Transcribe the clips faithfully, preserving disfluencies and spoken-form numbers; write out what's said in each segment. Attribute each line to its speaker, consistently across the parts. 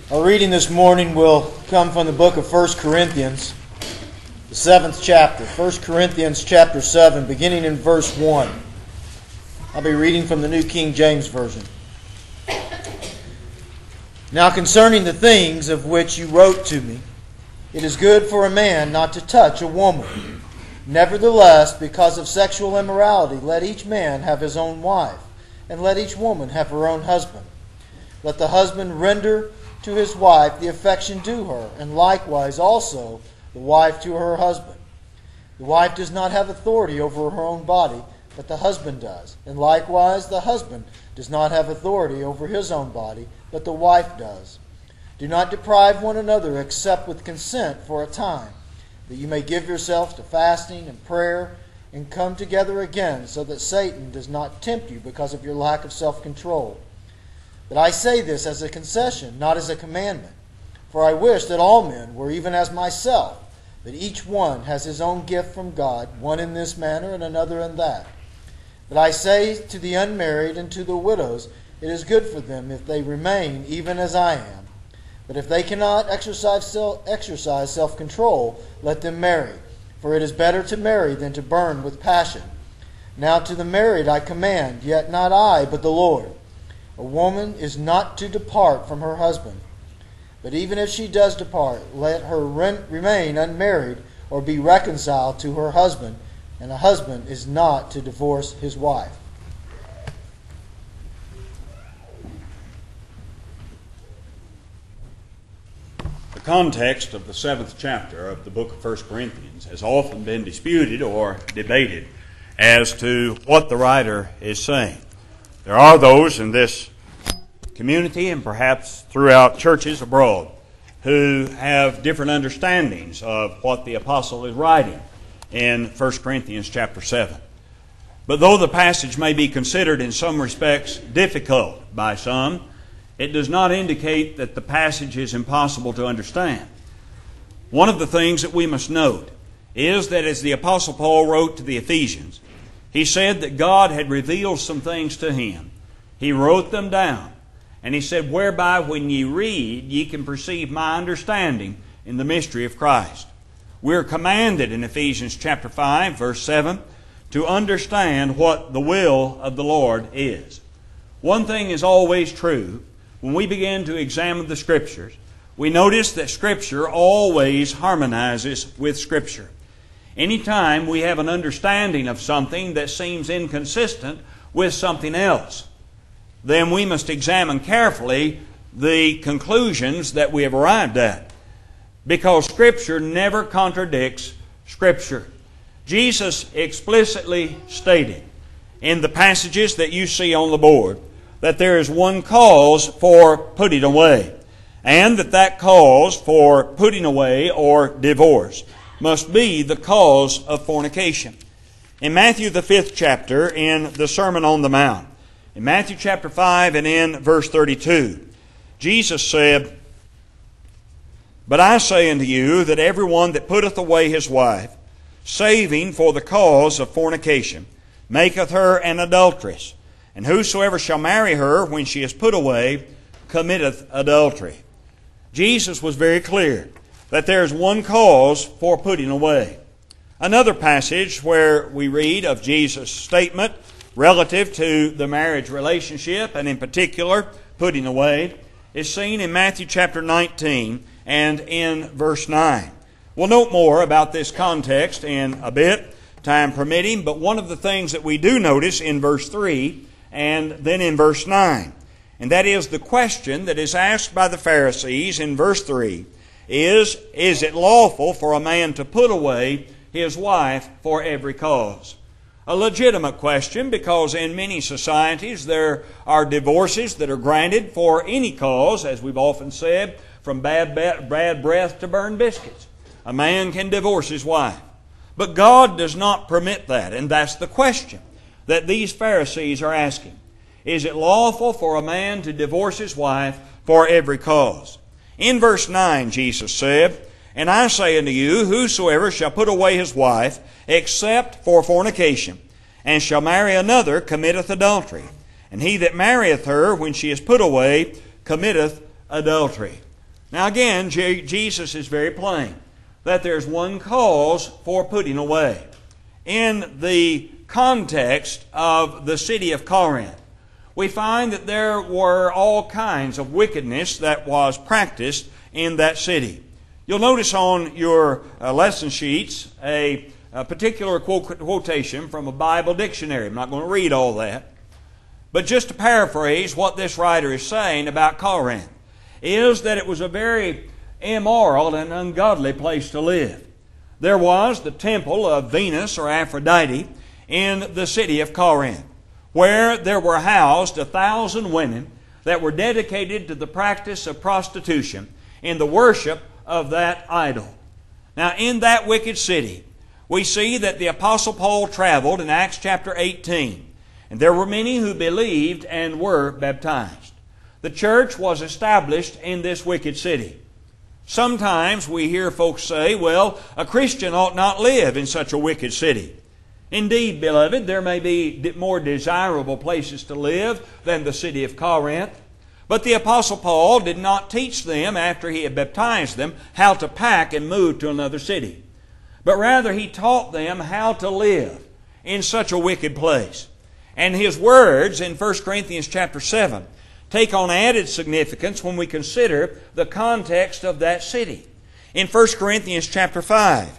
Speaker 1: Our reading this morning will come from the book of First Corinthians, the seventh chapter. First Corinthians chapter seven, beginning in verse one. I'll be reading from the New King James Version. Now concerning the things of which you wrote to me, it is good for a man not to touch a woman. Nevertheless, because of sexual immorality, let each man have his own wife, and let each woman have her own husband. Let the husband render to his wife the affection due her, and likewise also the wife to her husband. The wife does not have authority over her own body, but the husband does. And likewise the husband does not have authority over his own body, but the wife does. Do not deprive one another except with consent for a time, that you may give yourselves to fasting and prayer, and come together again, so that Satan does not tempt you because of your lack of self-control. But I say this as a concession, not as a commandment. For I wish that all men were even as myself, that each one has his own gift from God, one in this manner and another in that. But I say to the unmarried and to the widows, it is good for them if they remain even as I am. But if they cannot exercise self-control, let them marry. For it is better to marry than to burn with passion. Now to the married I command, yet not I, but the Lord. A woman is not to depart from her husband. But even if she does depart, let her remain unmarried or be reconciled to her husband, and a husband is not to divorce his wife.
Speaker 2: The context of the seventh chapter of the book of First Corinthians has often been disputed or debated as to what the writer is saying. There are those in this community and perhaps throughout churches abroad who have different understandings of what the apostle is writing in First Corinthians chapter seven. But though the passage may be considered in some respects difficult by some, it does not indicate that the passage is impossible to understand. One of the things that we must note is that as the apostle Paul wrote to the Ephesians, he said that God had revealed some things to him. He wrote them down. And he said, whereby when ye read, ye can perceive my understanding in the mystery of Christ. We're commanded in Ephesians chapter five, verse seven, to understand what the will of the Lord is. One thing is always true. When we begin to examine the Scriptures, we notice that Scripture always harmonizes with Scripture. Anytime we have an understanding of something that seems inconsistent with something else, then we must examine carefully the conclusions that we have arrived at. Because Scripture never contradicts Scripture. Jesus explicitly stated in the passages that you see on the board that there is one cause for putting away, and that that cause for putting away or divorce must be the cause of fornication. In Matthew the fifth chapter, in the Sermon on the Mount, in Matthew chapter five and in verse thirty-two, Jesus said, But I say unto you that every one that putteth away his wife, saving for the cause of fornication, maketh her an adulteress. And whosoever shall marry her when she is put away, committeth adultery. Jesus was very clear that there is one cause for putting away. Another passage where we read of Jesus' statement relative to the marriage relationship, and in particular putting away, is seen in Matthew chapter nineteen and in verse nine. We'll note more about this context in a bit, time permitting, but one of the things that we do notice in verse three and then in verse nine, and that is the question that is asked by the Pharisees in verse three, is, is it lawful for a man to put away his wife for every cause? A legitimate question, because in many societies there are divorces that are granted for any cause, as we've often said, from bad, bad, bad breath to burned biscuits. A man can divorce his wife. But God does not permit that, and that's the question that these Pharisees are asking. Is it lawful for a man to divorce his wife for every cause? In verse nine, Jesus said, And I say unto you, whosoever shall put away his wife, except for fornication, and shall marry another, committeth adultery. And he that marrieth her when she is put away, committeth adultery. Now again, Je- Jesus is very plain that there's one cause for putting away. In the context of the city of Corinth, we find that there were all kinds of wickedness that was practiced in that city. You'll notice on your uh, lesson sheets a, a particular quote, quotation from a Bible dictionary. I'm not going to read all that. But just to paraphrase what this writer is saying about Corinth, is that it was a very immoral and ungodly place to live. There was the temple of Venus or Aphrodite in the city of Corinth, where there were housed a thousand women that were dedicated to the practice of prostitution in the worship of that idol. Now, in that wicked city, we see that the Apostle Paul traveled in Acts chapter eighteen, and there were many who believed and were baptized. The church was established in this wicked city. Sometimes we hear folks say, well, a Christian ought not live in such a wicked city. Indeed, beloved, there may be more desirable places to live than the city of Corinth. But the Apostle Paul did not teach them, after he had baptized them, how to pack and move to another city. But rather he taught them how to live in such a wicked place. And his words in First Corinthians chapter seven take on added significance when we consider the context of that city. In First Corinthians chapter five,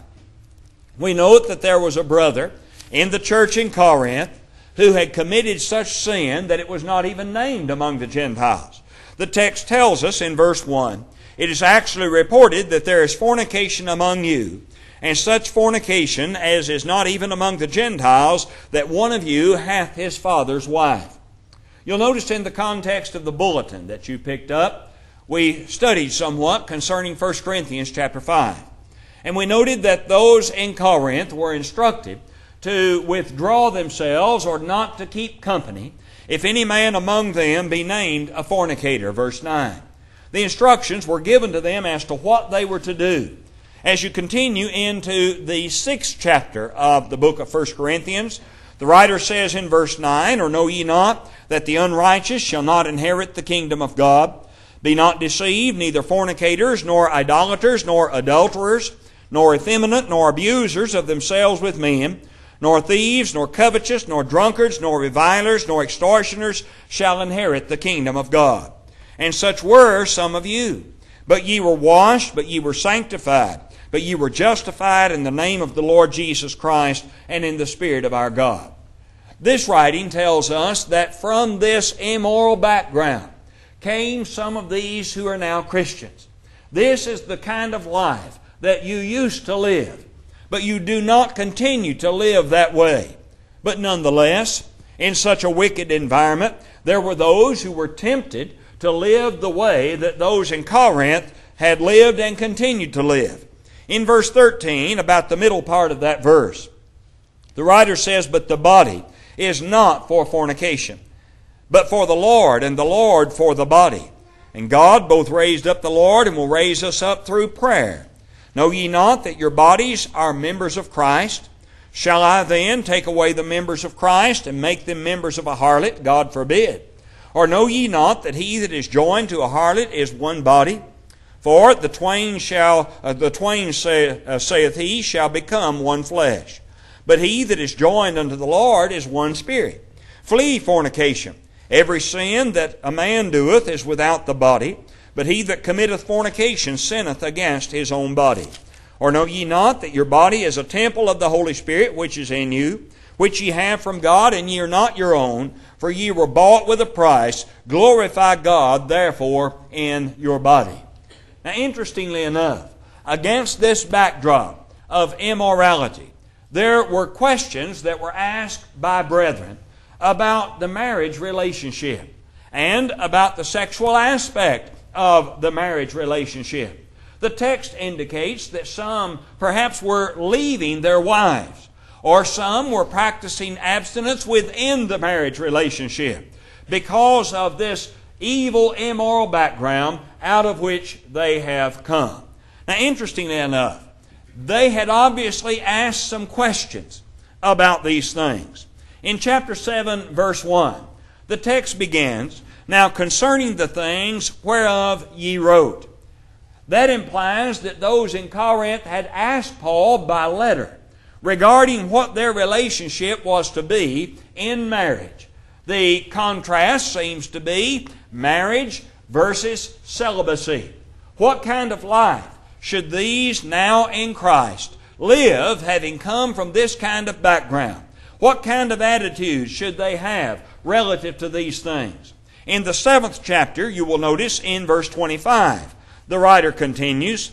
Speaker 2: we note that there was a brother in the church in Corinth who had committed such sin that it was not even named among the Gentiles. The text tells us in verse one, it is actually reported that there is fornication among you, and such fornication as is not even among the Gentiles, that one of you hath his father's wife. You'll notice in the context of the bulletin that you picked up, we studied somewhat concerning First Corinthians chapter five. And we noted that those in Corinth were instructed to withdraw themselves or not to keep company if any man among them be named a fornicator. Verse nine. The instructions were given to them as to what they were to do. As you continue into the sixth chapter of the book of First Corinthians, the writer says in verse nine, or know ye not that the unrighteous shall not inherit the kingdom of God? Be not deceived, neither fornicators, nor idolaters, nor adulterers, nor effeminate, nor abusers of themselves with men, nor thieves, nor covetous, nor drunkards, nor revilers, nor extortioners shall inherit the kingdom of God. And such were some of you. But ye were washed, but ye were sanctified, but ye were justified in the name of the Lord Jesus Christ and in the Spirit of our God. This writing tells us that from this immoral background came some of these who are now Christians. This is the kind of life that you used to live. But you do not continue to live that way. But nonetheless, in such a wicked environment, there were those who were tempted to live the way that those in Corinth had lived and continued to live. In verse thirteen, about the middle part of that verse, the writer says, but the body is not for fornication, but for the Lord, and the Lord for the body. And God both raised up the Lord and will raise us up through prayer. Know ye not that your bodies are members of Christ? Shall I then take away the members of Christ and make them members of a harlot? God forbid. Or know ye not that he that is joined to a harlot is one body? For the twain shall, uh, the twain say, uh, saith he, shall become one flesh. But he that is joined unto the Lord is one spirit. Flee fornication. Every sin that a man doeth is without the body, but he that committeth fornication sinneth against his own body. Or know ye not that your body is a temple of the Holy Spirit which is in you, which ye have from God, and ye are not your own, for ye were bought with a price. Glorify God, therefore, in your body. Now, interestingly enough, against this backdrop of immorality, there were questions that were asked by brethren about the marriage relationship and about the sexual aspect of the marriage relationship. The text indicates that some perhaps were leaving their wives, or some were practicing abstinence within the marriage relationship because of this evil, immoral background out of which they have come. Now, interestingly enough, they had obviously asked some questions about these things. In chapter seven, verse one, the text begins, now concerning the things whereof ye wrote. That implies that those in Corinth had asked Paul by letter regarding what their relationship was to be in marriage. The contrast seems to be marriage versus celibacy. What kind of life should these now in Christ live, having come from this kind of background? What kind of attitude should they have relative to these things? In the seventh chapter, you will notice in verse twenty-five, the writer continues,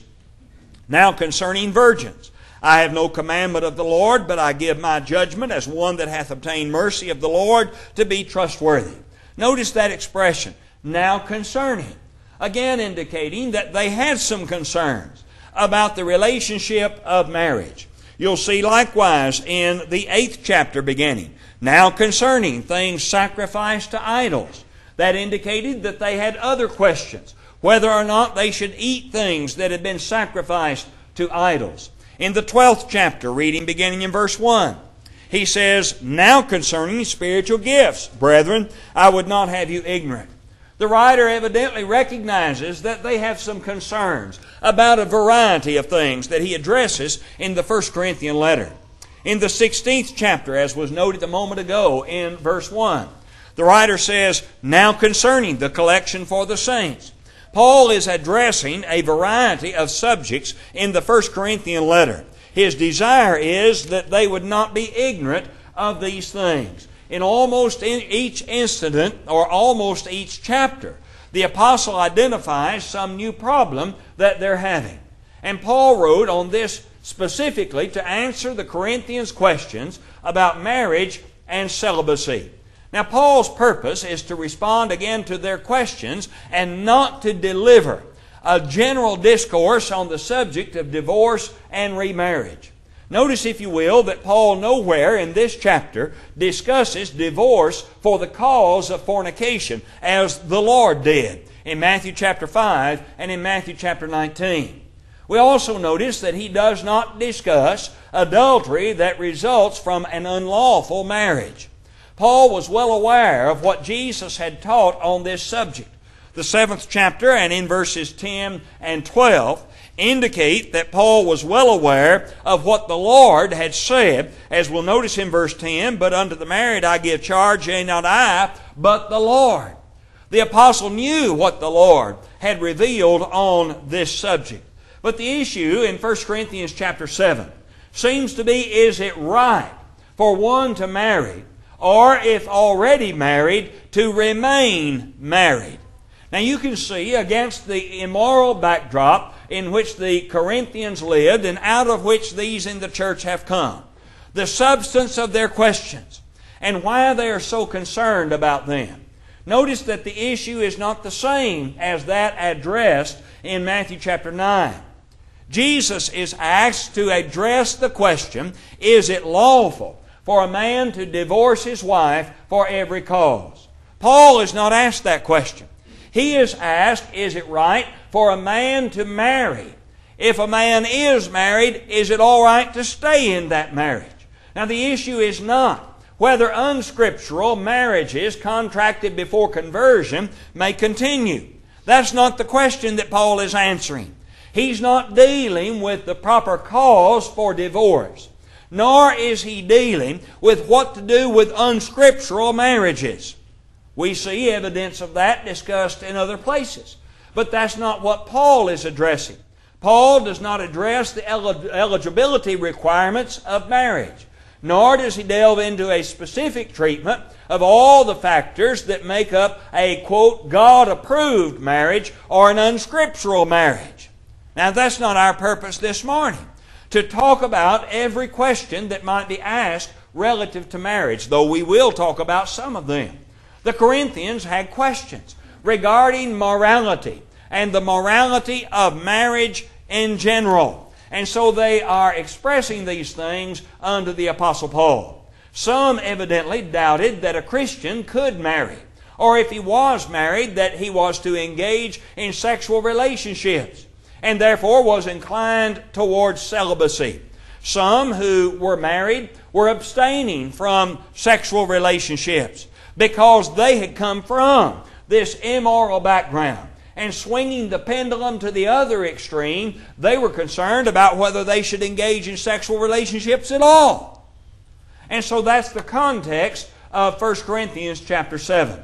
Speaker 2: "Now concerning virgins, I have no commandment of the Lord, but I give my judgment as one that hath obtained mercy of the Lord to be trustworthy." Notice that expression, "now concerning," again indicating that they had some concerns about the relationship of marriage. You'll see likewise in the eighth chapter beginning, "Now concerning things sacrificed to idols." That indicated that they had other questions, whether or not they should eat things that had been sacrificed to idols. In the twelfth chapter, reading beginning in verse one, he says, "Now concerning spiritual gifts, brethren, I would not have you ignorant." The writer evidently recognizes that they have some concerns about a variety of things that he addresses in the First Corinthian letter. In the sixteenth chapter, as was noted a moment ago in verse one, the writer says, "Now concerning the collection for the saints." Paul is addressing a variety of subjects in the First Corinthian letter. His desire is that they would not be ignorant of these things. In almost each incident, or almost each chapter, the apostle identifies some new problem that they're having. And Paul wrote on this specifically to answer the Corinthians' questions about marriage and celibacy. Now, Paul's purpose is to respond again to their questions and not to deliver a general discourse on the subject of divorce and remarriage. Notice, if you will, that Paul nowhere in this chapter discusses divorce for the cause of fornication, as the Lord did in Matthew chapter five and in Matthew chapter nineteen. We also notice that he does not discuss adultery that results from an unlawful marriage. Paul was well aware of what Jesus had taught on this subject. The seventh chapter and in verses ten and twelve indicate that Paul was well aware of what the Lord had said, as we'll notice in verse ten, "But unto the married I give charge, yea, not I, but the Lord." The apostle knew what the Lord had revealed on this subject. But the issue in First Corinthians chapter seven seems to be, is it right for one to marry, or if already married, to remain married? Now you can see, against the immoral backdrop in which the Corinthians lived and out of which these in the church have come, the substance of their questions and why they are so concerned about them. Notice that the issue is not the same as that addressed in Matthew chapter nine. Jesus is asked to address the question, is it lawful for a man to divorce his wife for every cause? Paul is not asked that question. He is asked, is it right for a man to marry? If a man is married, is it all right to stay in that marriage? Now the issue is not whether unscriptural marriages contracted before conversion may continue. That's not the question that Paul is answering. He's not dealing with the proper cause for divorce, nor is he dealing with what to do with unscriptural marriages. We see evidence of that discussed in other places. But that's not what Paul is addressing. Paul does not address the eligibility requirements of marriage, nor does he delve into a specific treatment of all the factors that make up a, quote, God-approved marriage or an unscriptural marriage. Now that's not our purpose this morning, to talk about every question that might be asked relative to marriage, though we will talk about some of them. The Corinthians had questions regarding morality and the morality of marriage in general. And so they are expressing these things unto the Apostle Paul. Some evidently doubted that a Christian could marry, or if he was married, that he was to engage in sexual relationships, and therefore was inclined towards celibacy. Some who were married were abstaining from sexual relationships because they had come from this immoral background and swinging the pendulum to the other extreme, they were concerned about whether they should engage in sexual relationships at all. And so that's the context of First Corinthians chapter seven.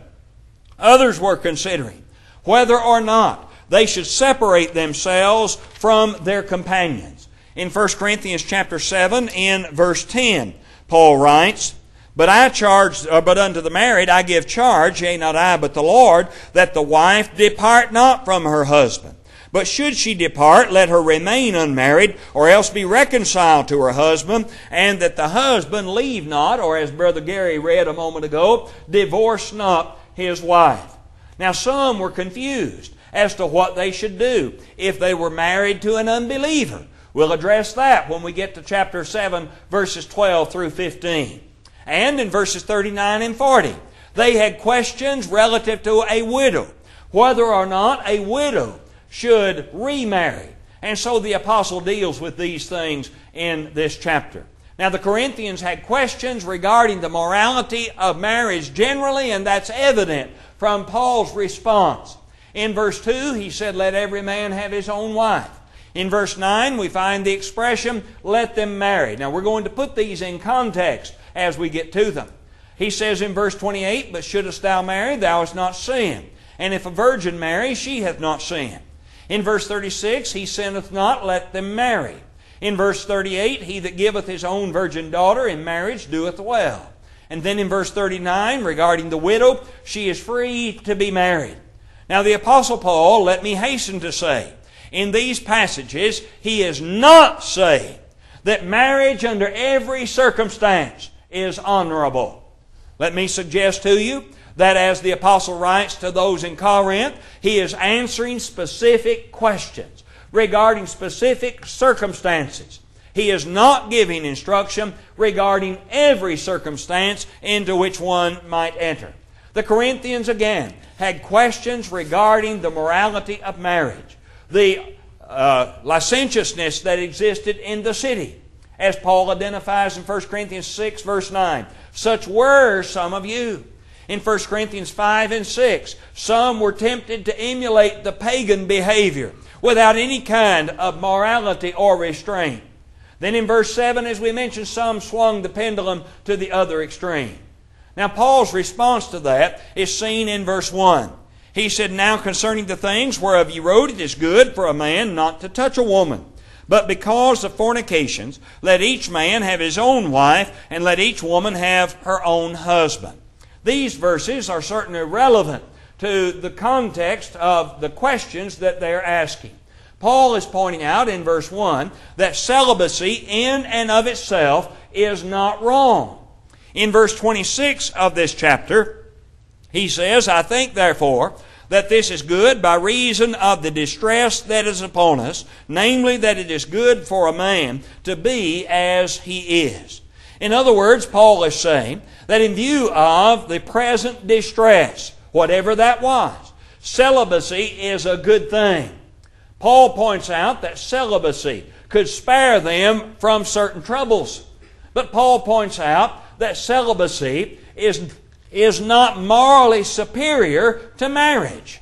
Speaker 2: Others were considering whether or not they should separate themselves from their companions. In First Corinthians chapter seven, in verse ten, Paul writes, But I charge, uh, but unto the married I give charge, yea, not I, but the Lord, that the wife depart not from her husband. But should she depart, let her remain unmarried, or else be reconciled to her husband, and that the husband leave not, or as Brother Gary read a moment ago, divorce not his wife. Now some were confused as to what they should do if they were married to an unbeliever. We'll address that when we get to chapter seven, verses twelve through fifteen. And in verses thirty-nine and forty, they had questions relative to a widow, whether or not a widow should remarry. And so the apostle deals with these things in this chapter. Now the Corinthians had questions regarding the morality of marriage generally, and that's evident from Paul's response. In verse two, he said, Let every man have his own wife. In verse nine, we find the expression, Let them marry. Now we're going to put these in context as we get to them. He says in verse twenty-eight, But shouldest thou marry, thou hast not sinned. And if a virgin marry, she hath not sinned. In verse thirty-six, He sinneth not, let them marry. In verse thirty-eight, He that giveth his own virgin daughter in marriage doeth well. And then in verse thirty-nine, regarding the widow, she is free to be married. Now the Apostle Paul, let me hasten to say, in these passages, he is not saying that marriage under every circumstance is honorable. Let me suggest to you that as the Apostle writes to those in Corinth, he is answering specific questions regarding specific circumstances. He is not giving instruction regarding every circumstance into which one might enter. The Corinthians, again, had questions regarding the morality of marriage, the uh, licentiousness that existed in the city. As Paul identifies in First Corinthians six, verse nine, such were some of you. In First Corinthians five and six, some were tempted to emulate the pagan behavior without any kind of morality or restraint. Then in verse seven, as we mentioned, some swung the pendulum to the other extreme. Now Paul's response to that is seen in verse one. He said, Now concerning the things whereof ye wrote, it is good for a man not to touch a woman. But because of fornications, let each man have his own wife, and let each woman have her own husband. These verses are certainly relevant to the context of the questions that they're asking. Paul is pointing out in verse one that celibacy in and of itself is not wrong. In verse twenty-six of this chapter, he says, I think therefore that this is good by reason of the distress that is upon us, namely that it is good for a man to be as he is. In other words, Paul is saying that in view of the present distress, whatever that was, celibacy is a good thing. Paul points out that celibacy could spare them from certain troubles. But Paul points out that celibacy is, is not morally superior to marriage.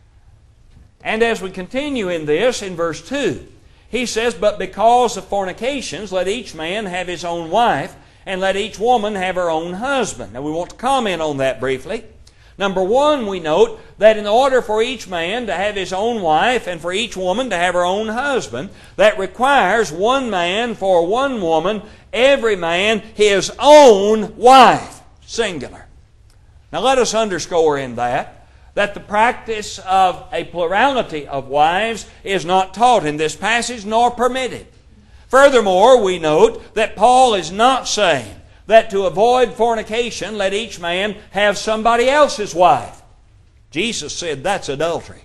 Speaker 2: And as we continue in this, in verse two, he says, But because of fornications, let each man have his own wife, and let each woman have her own husband. Now we want to comment on that briefly. Number one, we note that in order for each man to have his own wife and for each woman to have her own husband, that requires one man for one woman, every man his own wife, singular. Now let us underscore in that, that the practice of a plurality of wives is not taught in this passage nor permitted. Furthermore, we note that Paul is not saying that to avoid fornication, let each man have somebody else's wife. Jesus said that's adultery.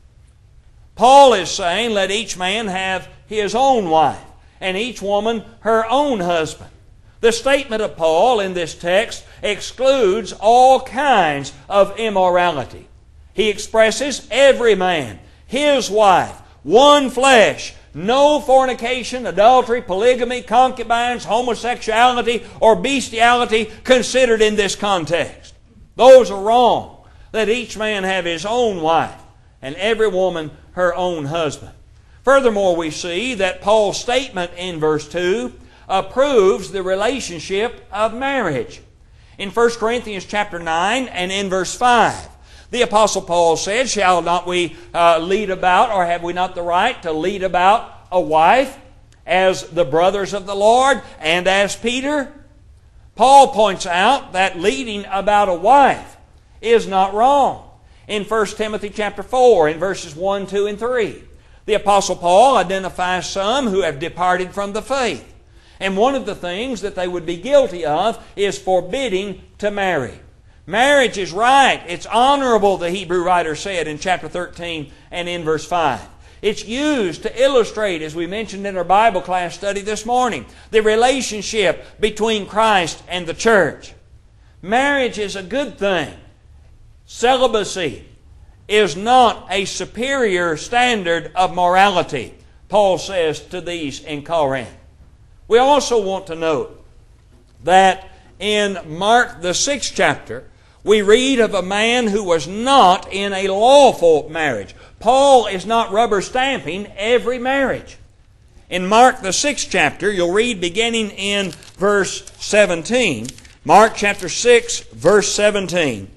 Speaker 2: Paul is saying let each man have his own wife, and each woman her own husband. The statement of Paul in this text excludes all kinds of immorality. He expresses every man, his wife, one flesh, no fornication, adultery, polygamy, concubines, homosexuality, or bestiality considered in this context. Those are wrong. Let each man have his own wife
Speaker 3: and every woman her own husband. Furthermore, we see that Paul's statement in verse two approves the relationship of marriage. In First Corinthians chapter nine and in verse five, the Apostle Paul said, "Shall not we uh, lead about, or have we not the right to lead about a wife as the brothers of the Lord and as Peter?" Paul points out that leading about a wife is not wrong. In First Timothy chapter four, in verses one, two, and three, the Apostle Paul identifies some who have departed from the faith. And one of the things that they would be guilty of is forbidding to marry. Marriage is right. It's honorable, the Hebrew writer said in chapter thirteen and in verse five. It's used to illustrate, as we mentioned in our Bible class study this morning, the relationship between Christ and the church. Marriage is a good thing. Celibacy is not a superior standard of morality, Paul says to these in Corinth. We also want to note that in Mark the sixth chapter, we read of a man who was not in a lawful marriage. Paul is not rubber stamping every marriage. In Mark the sixth chapter, you'll read beginning in verse seventeen. Mark chapter six, verse seventeen.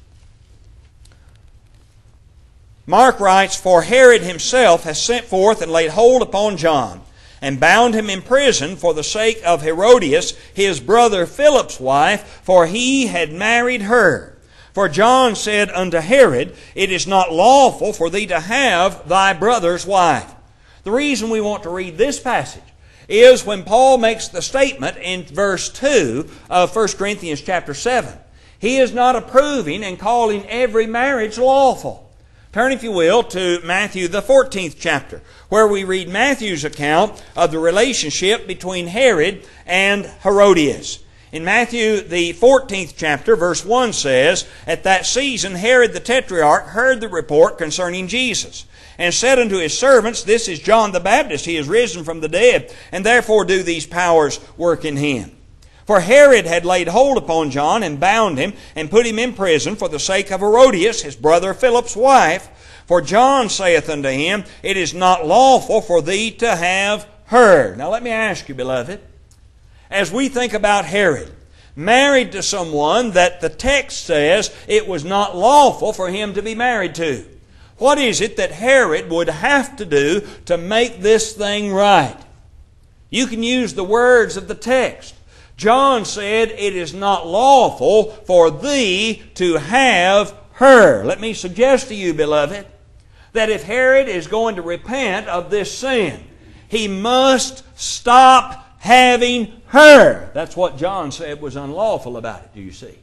Speaker 3: Mark writes, "For Herod himself has sent forth and laid hold upon John, and bound him in prison for the sake of Herodias, his brother Philip's wife, for he had married her. For John said unto Herod, It is not lawful for thee to have thy brother's wife." The reason we want to read this passage is when Paul makes the statement in verse two of First Corinthians chapter seven. He is not approving and calling every marriage lawful. Turn, if you will, to Matthew the fourteenth chapter, where we read Matthew's account of the relationship between Herod and Herodias. In Matthew the fourteenth chapter, verse one says, "At that season Herod the Tetrarch heard the report concerning Jesus, and said unto his servants, This is John the Baptist, he is risen from the dead, and therefore do these powers work in him. For Herod had laid hold upon John, and bound him, and put him in prison for the sake of Herodias, his brother Philip's wife. For John saith unto him, It is not lawful for thee to have her." Now let me ask you, beloved, as we think about Herod, married to someone that the text says it was not lawful for him to be married to, what is it that Herod would have to do to make this thing right? You can use the words of the text. John said, "It is not lawful for thee to have her." Let me suggest to you, beloved, that if Herod is going to repent of this sin, he must stop having her. That's what John said was unlawful about it, do you see?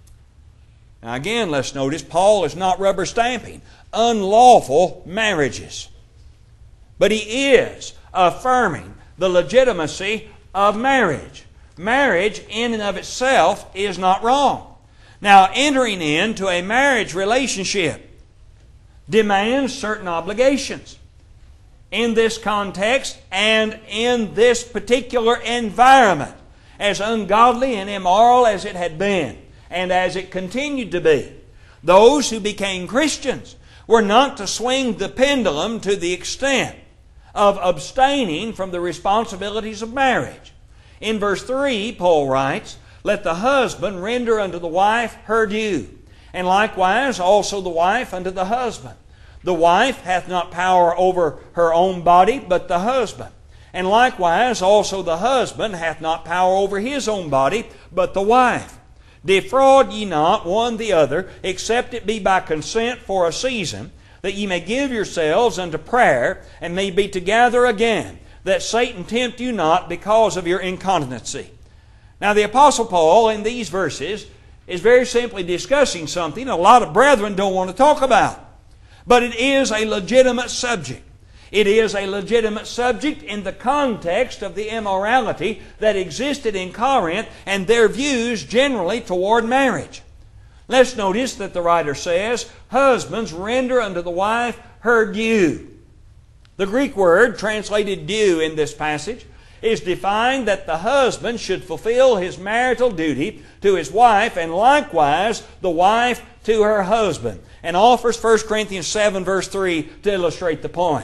Speaker 3: Now again, let's notice, Paul is not rubber stamping unlawful marriages. But he is affirming the legitimacy of marriage. Marriage in and of itself is not wrong. Now, entering into a marriage relationship demands certain obligations. In this context and in this particular environment, as ungodly and immoral as it had been, and as it continued to be, those who became Christians were not to swing the pendulum to the extent of abstaining from the responsibilities of marriage. In verse three, Paul writes, "Let the husband render unto the wife her due, and likewise also the wife unto the husband. The wife hath not power over her own body, but the husband. And likewise also the husband hath not power over his own body, but the wife. Defraud ye not one the other, except it be by consent for a season, that ye may give yourselves unto prayer, and may be together again, that Satan tempt you not because of your incontinency." Now the Apostle Paul in these verses is very simply discussing something a lot of brethren don't want to talk about. But it is a legitimate subject. It is a legitimate subject in the context of the immorality that existed in Corinth and their views generally toward marriage. Let's notice that the writer says, "Husbands, render unto the wife her due." The Greek word translated due in this passage is defined that the husband should fulfill his marital duty to his wife, and likewise the wife to her husband, and offers First Corinthians seven verse three to illustrate the point.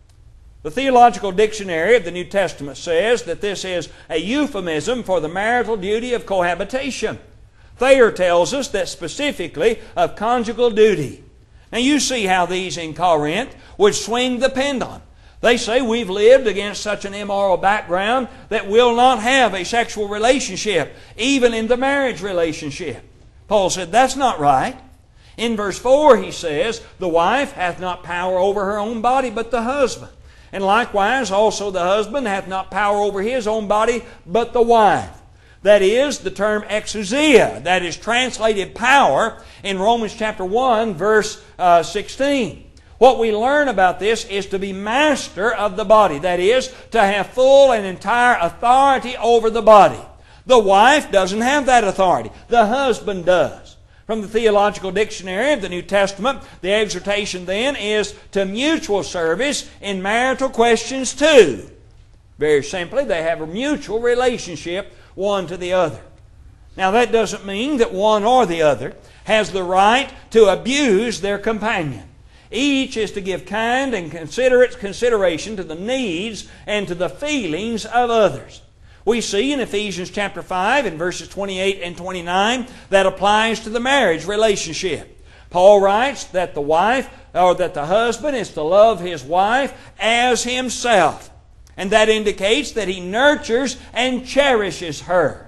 Speaker 3: The Theological Dictionary of the New Testament says that this is a euphemism for the marital duty of cohabitation. Thayer tells us that specifically of conjugal duty. Now you see how these in Corinth would swing the pendulum. They say we've lived against such an immoral background that we'll not have a sexual relationship, even in the marriage relationship. Paul said that's not right. In verse four he says, the wife hath not power over her own body, but the husband. And likewise also the husband hath not power over his own body, but the wife. That is the term exousia, that is translated power in Romans chapter one verse uh, sixteen. What we learn about this is to be master of the body. That is, to have full and entire authority over the body. The wife doesn't have that authority. The husband does. From the Theological Dictionary of the New Testament, the exhortation then is to mutual service in marital questions too. Very simply, they have a mutual relationship one to the other. Now that doesn't mean that one or the other has the right to abuse their companion. Each is to give kind and considerate consideration to the needs and to the feelings of others. We see in Ephesians chapter five in verses twenty-eight and twenty-nine that applies to the marriage relationship. Paul writes that the wife or that the husband is to love his wife as himself. And that indicates that he nurtures and cherishes her,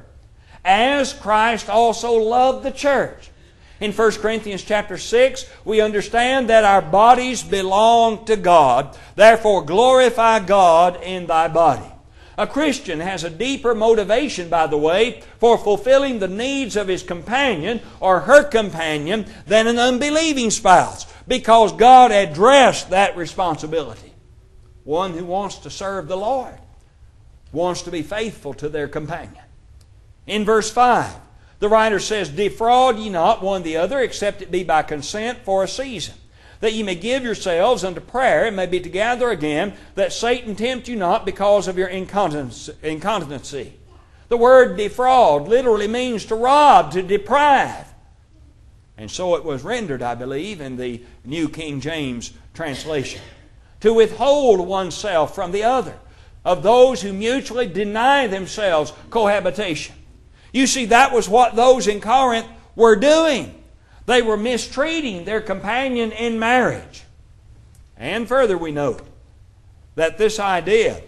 Speaker 3: as Christ also loved the church. In First Corinthians chapter six, we understand that our bodies belong to God. Therefore, glorify God in thy body. A Christian has a deeper motivation, by the way, for fulfilling the needs of his companion or her companion than an unbelieving spouse, because God addressed that responsibility. One who wants to serve the Lord wants to be faithful to their companion. In verse five, the writer says, defraud ye not one the other, except it be by consent for a season, that ye may give yourselves unto prayer, and may be together again, that Satan tempt you not because of your incontinency. The word defraud literally means to rob, to deprive. And so it was rendered, I believe, in the New King James translation. To withhold oneself from the other, of those who mutually deny themselves cohabitation. You see, that was what those in Corinth were doing. They were mistreating their companion in marriage. And further we note that this idea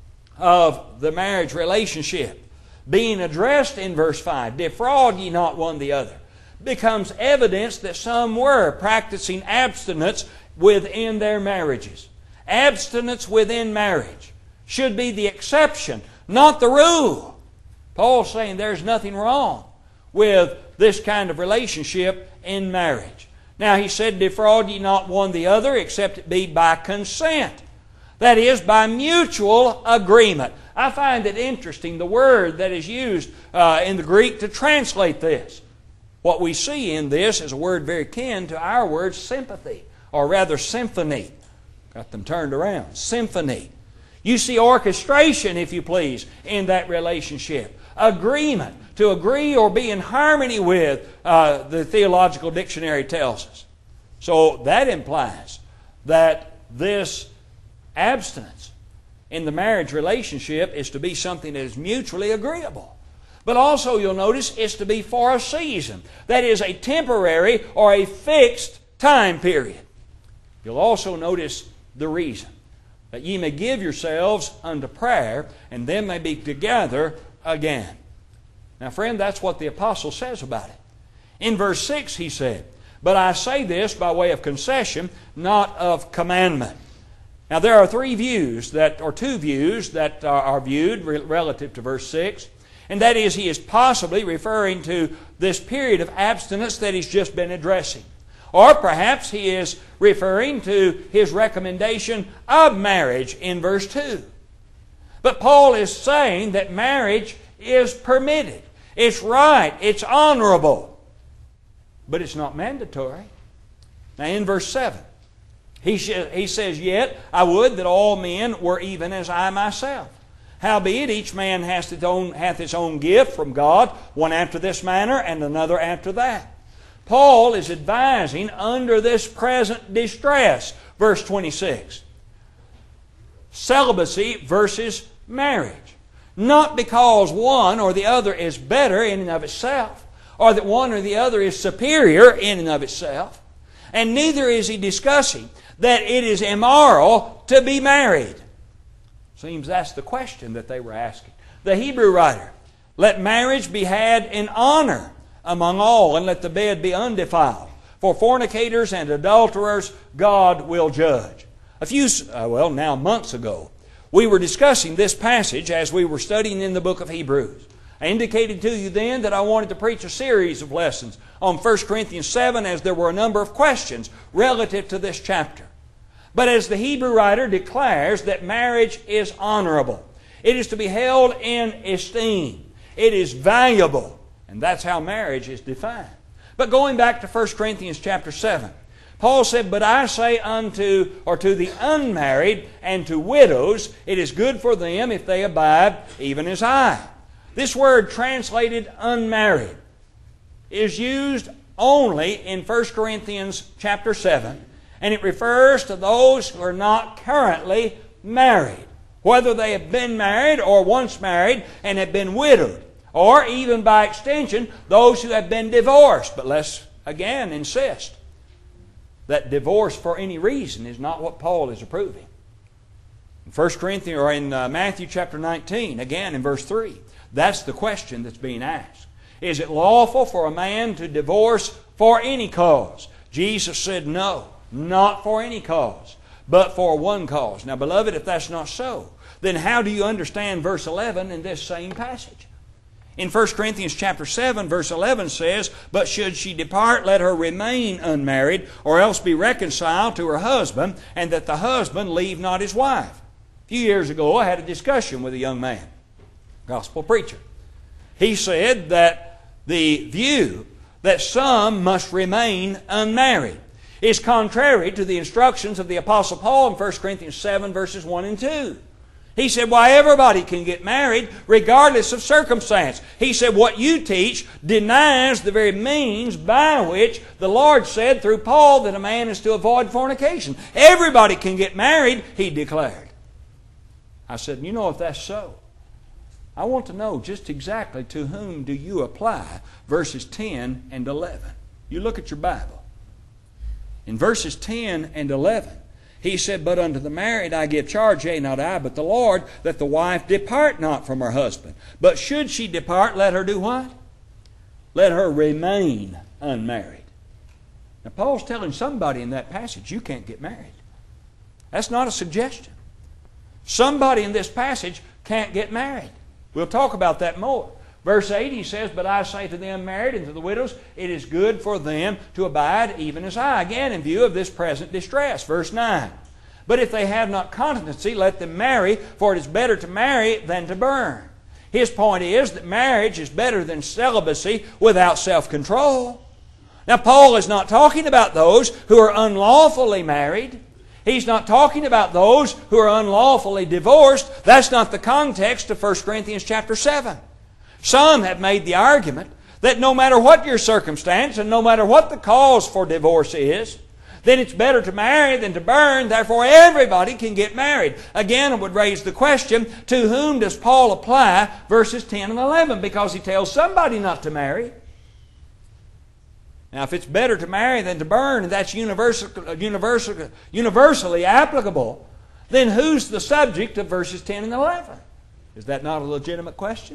Speaker 3: of the marriage relationship being addressed in verse five, defraud ye not one the other, becomes evidence that some were practicing abstinence within their marriages. Abstinence within marriage should be the exception, not the rule. Paul's saying there's nothing wrong with this kind of relationship in marriage. Now he said, defraud ye not one the other, except it be by consent. That is, by mutual agreement. I find it interesting, the word that is used uh, in the Greek to translate this. What we see in this is a word very kin to our word sympathy, or rather symphony. Got them turned around. Symphony. You see orchestration, if you please, in that relationship. Agreement. To agree or be in harmony with, uh, the Theological Dictionary tells us. So that implies that this abstinence in the marriage relationship is to be something that is mutually agreeable. But also you'll notice it's to be for a season. That is a temporary or a fixed time period. You'll also notice the reason. That ye may give yourselves unto prayer, and then may be together again. Now, friend, that's what the apostle says about it. In verse six he said, but I say this by way of concession, not of commandment. Now, there are three views, that, or two views that are viewed relative to verse six. And that is, he is possibly referring to this period of abstinence that he's just been addressing. Or perhaps he is referring to his recommendation of marriage in verse two. But Paul is saying that marriage is permitted. It's right. It's honorable. But it's not mandatory. Now in verse seven, he, sh- he says, yet I would that all men were even as I myself. Howbeit each man hath his own, hath his own gift from God, one after this manner, and another after that. Paul is advising under this present distress. Verse twenty-six. Celibacy versus marriage. Not because one or the other is better in and of itself, or that one or the other is superior in and of itself. And neither is he discussing that it is immoral to be married. Seems that's the question that they were asking. The Hebrew writer, let marriage be had in honor among all, and let the bed be undefiled. For fornicators and adulterers God will judge. A few, uh, well, now months ago, we were discussing this passage as we were studying in the book of Hebrews. I indicated to you then that I wanted to preach a series of lessons on First Corinthians seven, as there were a number of questions relative to this chapter. But as the Hebrew writer declares that marriage is honorable, it is to be held in esteem, it is valuable, and that's how marriage is defined. But going back to First Corinthians chapter seven, Paul said, but I say unto, or to the unmarried and to widows, it is good for them if they abide even as I. This word translated unmarried is used only in First Corinthians chapter seven, and it refers to those who are not currently married, whether they have been married or once married and have been widowed, or even by extension, those who have been divorced. But let's again insist that divorce for any reason is not what Paul is approving. In First Corinthians, or in uh, Matthew chapter nineteen, again in verse three, that's the question that's being asked. Is it lawful for a man to divorce for any cause? Jesus said no, not for any cause, but for one cause. Now, beloved, if that's not so, then how do you understand verse eleven in this same passage? In First Corinthians chapter seven, verse eleven says, but should she depart, let her remain unmarried, or else be reconciled to her husband, and that the husband leave not his wife. A few years ago, I had a discussion with a young man, gospel preacher. He said that the view that some must remain unmarried is contrary to the instructions of the Apostle Paul in First Corinthians seven, verses one and two. He said, why, everybody can get married regardless of circumstance. He said, what you teach denies the very means by which the Lord said through Paul that a man is to avoid fornication. Everybody can get married, he declared. I said, you know, if that's so, I want to know just exactly to whom do you apply verses ten and eleven. You look at your Bible. In verses ten and eleven, he said, but unto the married I give charge, yea, not I, but the Lord, that the wife depart not from her husband. But should she depart, let her do what? Let her remain unmarried. Now, Paul's telling somebody in that passage, you can't get married. That's not a suggestion. Somebody in this passage can't get married. We'll talk about that more. Verse eight, he says, but I say to them married and to the widows, it is good for them to abide even as I. Again, in view of this present distress. Verse nine, but if they have not continency, let them marry, for it is better to marry than to burn. His point is that marriage is better than celibacy without self-control. Now, Paul is not talking about those who are unlawfully married. He's not talking about those who are unlawfully divorced. That's not the context of First Corinthians chapter seven. Some have made the argument that no matter what your circumstance and no matter what the cause for divorce is, then it's better to marry than to burn, therefore everybody can get married. Again, it would raise the question, to whom does Paul apply verses ten and eleven? Because he tells somebody not to marry. Now, if it's better to marry than to burn, and that's universal, universal, universally applicable, then who's the subject of verses ten and eleven? Is that not a legitimate question?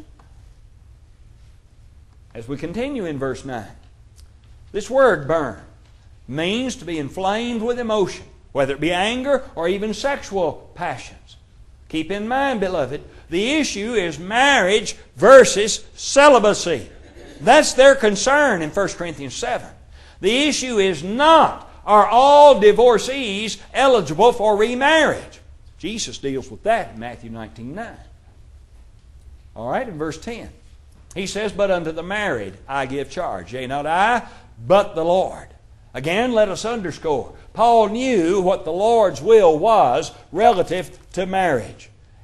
Speaker 3: As we continue in verse nine, this word burn means to be inflamed with emotion, whether it be anger or even sexual passions. Keep in mind, beloved, the issue is marriage versus celibacy. That's their concern in First Corinthians seven. The issue is not, are all divorcees eligible for remarriage? Jesus deals with that in Matthew nineteen nine. All right, in verse ten. He says, but unto the married I give charge, yea, not I, but the Lord. Again, let us underscore, Paul knew what the Lord's will was relative to marriage.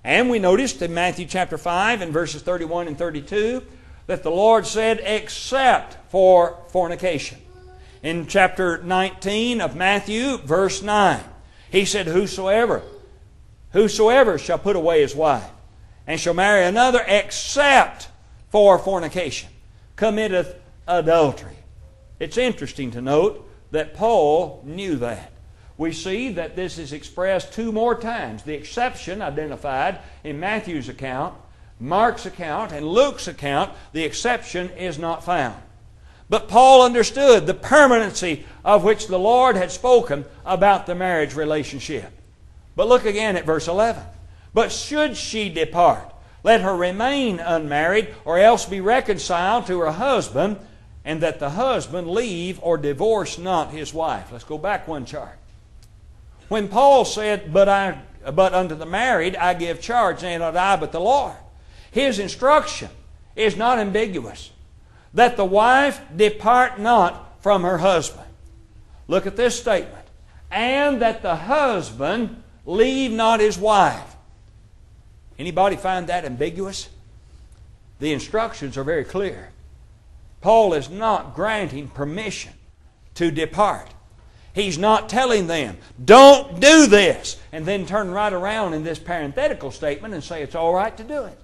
Speaker 3: And we noticed in Matthew chapter five and verses thirty-one and thirty-two that the Lord said, except for fornication. In chapter nineteen of Matthew, verse nine, He said, Whosoever, whosoever shall put away his wife, and shall marry another except for fornication, committeth adultery. It's interesting to note that Paul knew that. We see that this is expressed two more times. The exception identified in Matthew's account, Mark's account, and Luke's account, the exception is not found. But Paul understood the permanency of which the Lord had spoken about the marriage relationship. But look again at verse eleven. But should she depart, let her remain unmarried, or else be reconciled to her husband, and that the husband leave or divorce not his wife. Let's go back one chart. When Paul said, but, I, but unto the married I give charge, nay, not I, but the Lord, his instruction is not ambiguous. That the wife depart not from her husband. Look at this statement. And that the husband leave not his wife. Anybody find that ambiguous? The instructions are very clear. Paul is not granting permission to depart. He's not telling them, don't do this, and then turn right around in this parenthetical statement and say it's all right to do it.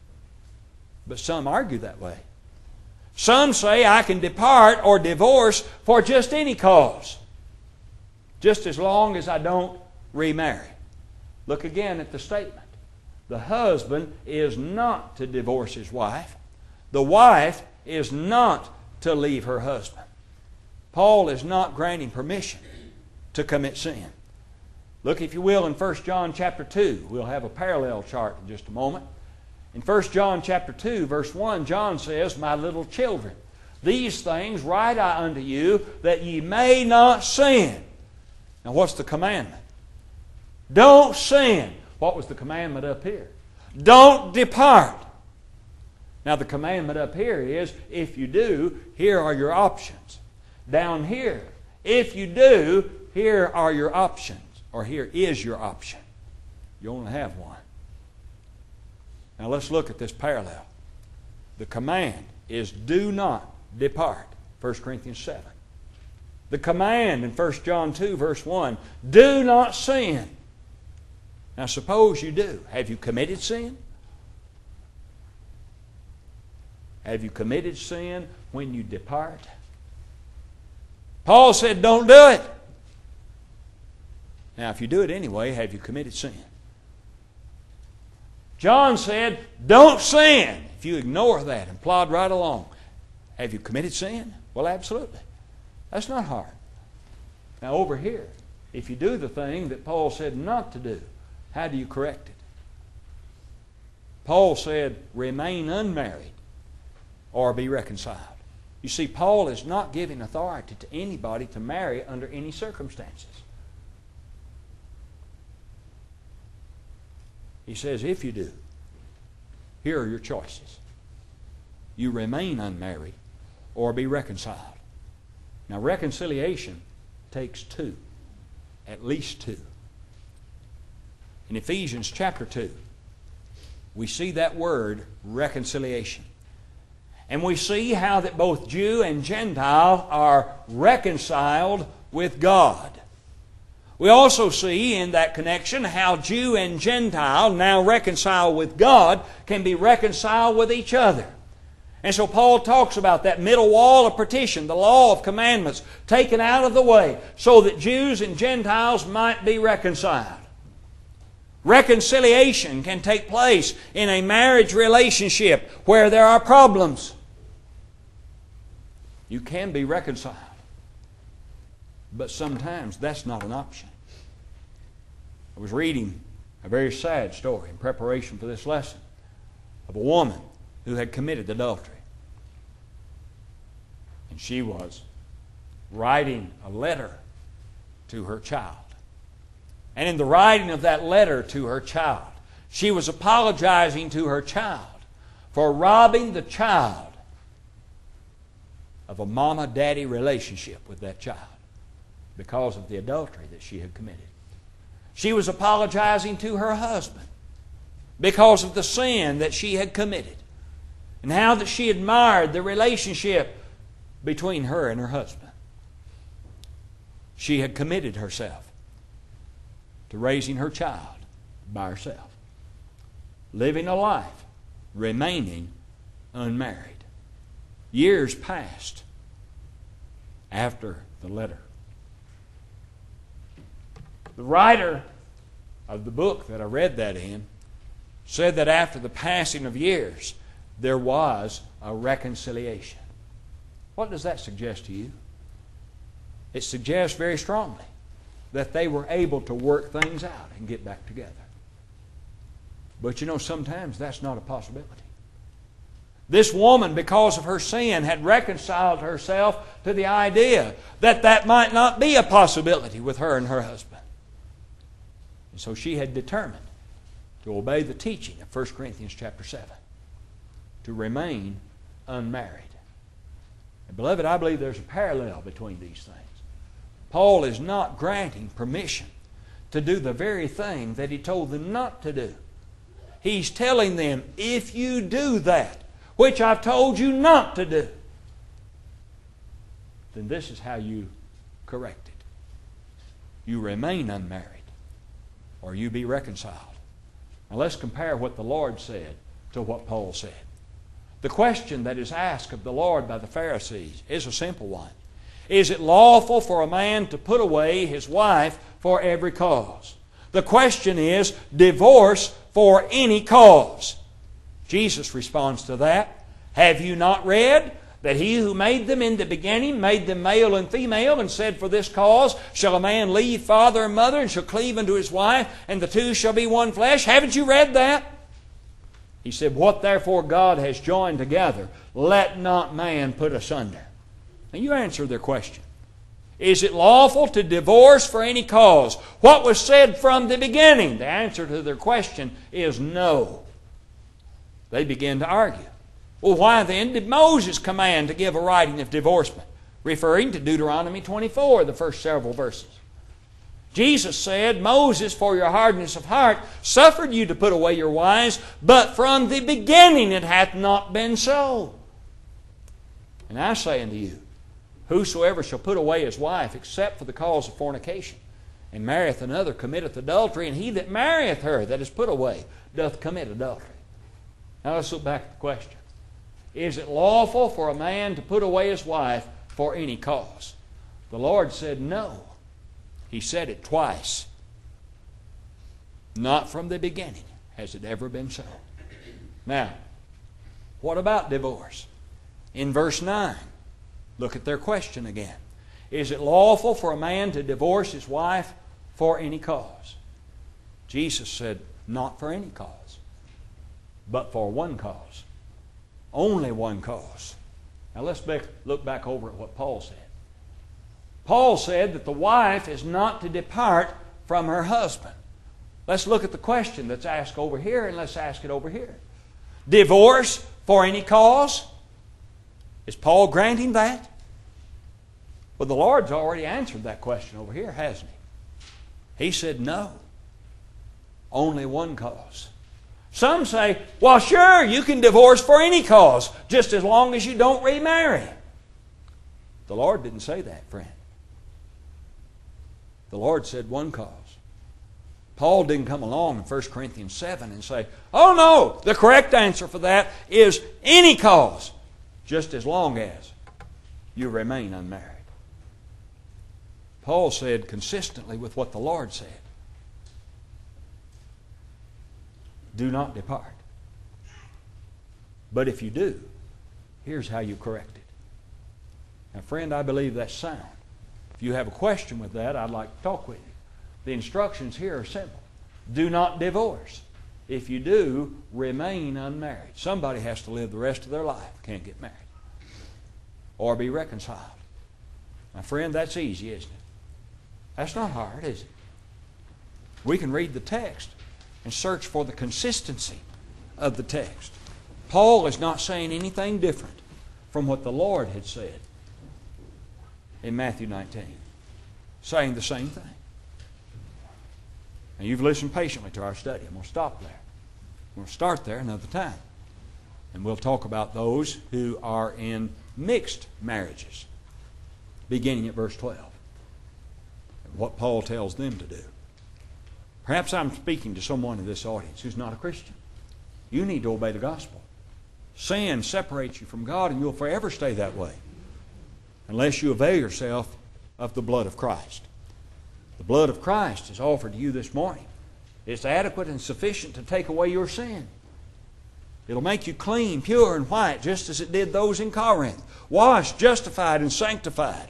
Speaker 3: But some argue that way. Some say I can depart or divorce for just any cause, just as long as I don't remarry. Look again at the statement. The husband is not to divorce his wife. The wife is not to leave her husband. Paul is not granting permission to commit sin. Look, if you will, in First John chapter two. We'll have a parallel chart in just a moment. In First John chapter two, verse one, John says, My little children, these things write I unto you, that ye may not sin. Now what's the commandment? Don't sin. What was the commandment up here? Don't depart. Now the commandment up here is, if you do, here are your options. Down here, if you do, here are your options. Or here is your option. You only have one. Now let's look at this parallel. The command is do not depart. First Corinthians seven. The command in First John two verse one, do not sin. Now suppose you do. Have you committed sin? Have you committed sin when you depart? Paul said don't do it. Now if you do it anyway, have you committed sin? John said, don't sin. If you ignore that and plod right along, have you committed sin? Well, absolutely. That's not hard. Now over here, if you do the thing that Paul said not to do, how do you correct it? Paul said, remain unmarried or be reconciled. You see, Paul is not giving authority to anybody to marry under any circumstances. He says, if you do, here are your choices. You remain unmarried or be reconciled. Now, reconciliation takes two, at least two. In Ephesians chapter two, we see that word reconciliation. And we see how that both Jew and Gentile are reconciled with God. We also see in that connection how Jew and Gentile, now reconciled with God, can be reconciled with each other. And so Paul talks about that middle wall of partition, the law of commandments, taken out of the way so that Jews and Gentiles might be reconciled. Reconciliation can take place in a marriage relationship where there are problems. You can be reconciled. But sometimes that's not an option. I was reading a very sad story in preparation for this lesson of a woman who had committed adultery. And she was writing a letter to her child. And in the writing of that letter to her child, she was apologizing to her child for robbing the child of a mama-daddy relationship with that child because of the adultery that she had committed. She was apologizing to her husband because of the sin that she had committed, and how that she admired the relationship between her and her husband. She had committed herself to raising her child by herself, living a life, remaining unmarried. Years passed after the letter. The writer of the book that I read that in said that after the passing of years, there was a reconciliation. What does that suggest to you? It suggests very strongly that they were able to work things out and get back together. But you know, sometimes that's not a possibility. This woman, because of her sin, had reconciled herself to the idea that that might not be a possibility with her and her husband. And so she had determined to obey the teaching of First Corinthians chapter seven, to remain unmarried. And beloved, I believe there's a parallel between these things. Paul is not granting permission to do the very thing that he told them not to do. He's telling them, if you do that, which I've told you not to do, then this is how you correct it. You remain unmarried, or you be reconciled. Now let's compare what the Lord said to what Paul said. The question that is asked of the Lord by the Pharisees is a simple one. Is it lawful for a man to put away his wife for every cause? The question is, divorce for any cause. Jesus responds to that. Have you not read that He who made them in the beginning made them male and female, and said, for this cause shall a man leave father and mother, and shall cleave unto his wife, and the two shall be one flesh? Haven't you read that? He said, what therefore God has joined together, let not man put asunder. Now you answer their question. Is it lawful to divorce for any cause? What was said from the beginning? The answer to their question is no. They began to argue. Well, why then did Moses command to give a writing of divorcement? Referring to Deuteronomy twenty-four, the first several verses. Jesus said, Moses, for your hardness of heart, suffered you to put away your wives, but from the beginning it hath not been so. And I say unto you, whosoever shall put away his wife, except for the cause of fornication, and marrieth another, committeth adultery, and he that marrieth her that is put away doth commit adultery. Now let's look back at the question. Is it lawful for a man to put away his wife for any cause? The Lord said no. He said it twice. Not from the beginning has it ever been so. Now, what about divorce? In verse nine, look at their question again. Is it lawful for a man to divorce his wife for any cause? Jesus said, not for any cause, but for one cause. Only one cause. Now let's back, look back over at what Paul said. Paul said that the wife is not to depart from her husband. Let's look at the question that's asked over here, and let's ask it over here. Divorce for any cause? Is Paul granting that? Well, the Lord's already answered that question over here, hasn't He? He said no. Only one cause. Some say, well, sure, you can divorce for any cause, just as long as you don't remarry. The Lord didn't say that, friend. The Lord said one cause. Paul didn't come along in First Corinthians seven and say, oh no, the correct answer for that is any cause, just as long as you remain unmarried. Paul said consistently with what the Lord said, do not depart. But if you do, here's how you correct it. Now, friend, I believe that's sound. If you have a question with that, I'd like to talk with you. The instructions here are simple. Do not divorce. If you do, remain unmarried. Somebody has to live the rest of their life, can't get married, or be reconciled. Now, friend, that's easy, isn't it? That's not hard, is it? We can read the text and search for the consistency of the text. Paul is not saying anything different from what the Lord had said in Matthew nineteen, saying the same thing. Now, you've listened patiently to our study. I'm going to stop there. We'll start there another time. And we'll talk about those who are in mixed marriages, beginning at verse twelve. And what Paul tells them to do. Perhaps I'm speaking to someone in this audience who's not a Christian. You need to obey the gospel. Sin separates you from God, and you'll forever stay that way unless you avail yourself of the blood of Christ. The blood of Christ is offered to you this morning. It's adequate and sufficient to take away your sin. It'll make you clean, pure, and white, just as it did those in Corinth. Washed, justified, and sanctified.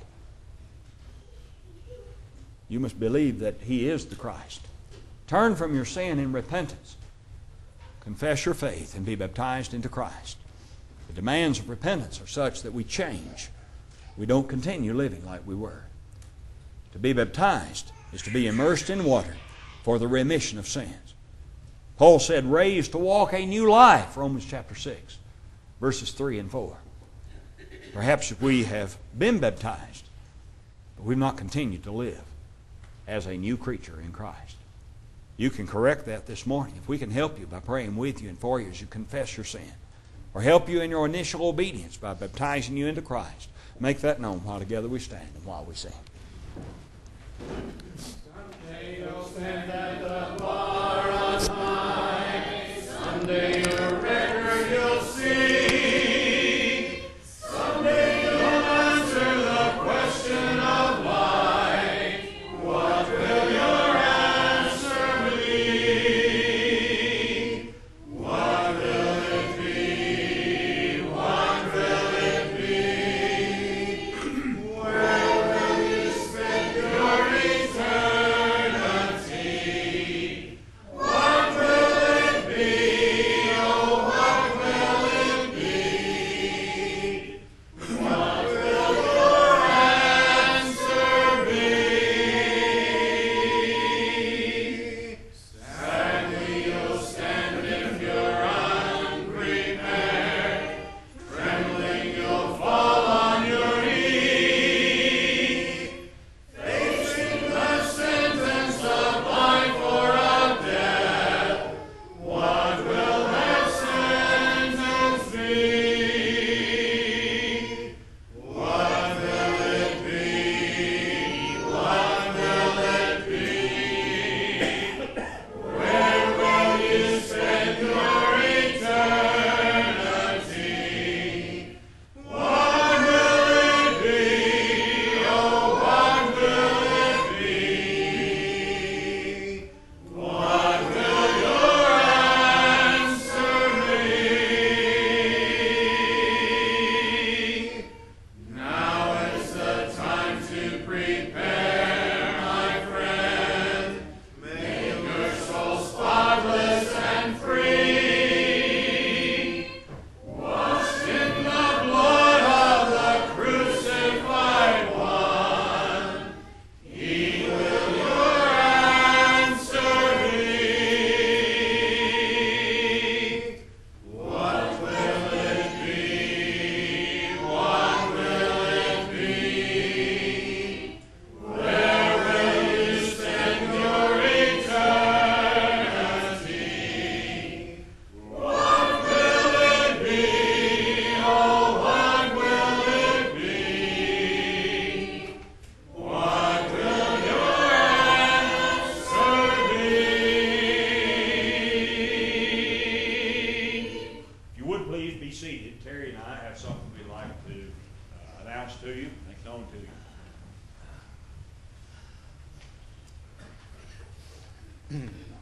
Speaker 3: You must believe that He is the Christ. Turn from your sin in repentance. Confess your faith and be baptized into Christ. The demands of repentance are such that we change. We don't continue living like we were. To be baptized is to be immersed in water for the remission of sins. Paul said, raised to walk a new life, Romans chapter six, verses three and four. Perhaps if we have been baptized, but we've not continued to live as a new creature in Christ. You can correct that this morning. If we can help you by praying with you and for you as you confess your sin, or help you in your initial obedience by baptizing you into Christ, make that known while together we stand and while we sing.
Speaker 4: Someday you'll stand at the bar on high. Someday your record you'll see. Someday you'll answer the question of why. What will your answer be? What will it be? What will it be? Where will you spend your eternity? What will it be? Oh, what will it be? What will your answer be? Sadly you'll stand if you're unprepared. Trembling you'll fall on your knee. Facing the sentence of life or of death, what will that sentence be? What will it be? What will it be? Where will you spend your eternity? What will it be? Oh, what will it be? What will your answer be? Now is the time to prepare, my friend. Make your soul spotless and free. Washed in the blood of the crucified one. He will your answer be. What will it be? What will it be? Where will you spend your eternity? What will it be? Oh, what will it be? What will your answer be?
Speaker 2: If you would please be seated. Terry and I have something we'd like to uh, announce to you, make known to you.